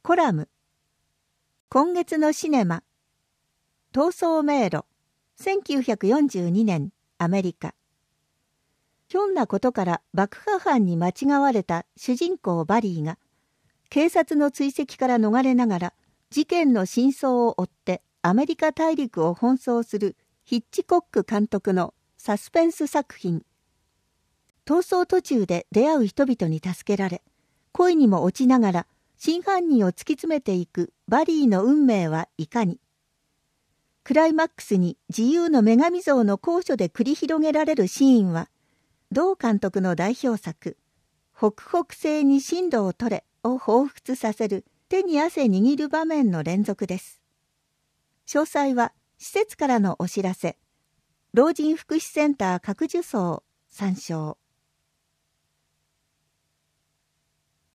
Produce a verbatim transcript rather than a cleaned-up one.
コラム。今月のシネマ。逃走迷路。せんきゅうひゃくよんじゅうにねん、アメリカ。ひょんなことから爆破犯に間違われた主人公バリーが、警察の追跡から逃れながら、事件の真相を追ってアメリカ大陸を奔走するヒッチコック監督のサスペンス作品。逃走途中で出会う人々に助けられ、恋にも落ちながら真犯人を突き詰めていくバリーの運命はいかに。クライマックスに自由の女神像の高所で繰り広げられるシーンは、同監督の代表作、北北西に進路を取れを彷彿させる手に汗握る場面の連続です。詳細は施設からのお知らせ、老人福祉センター各受層参照。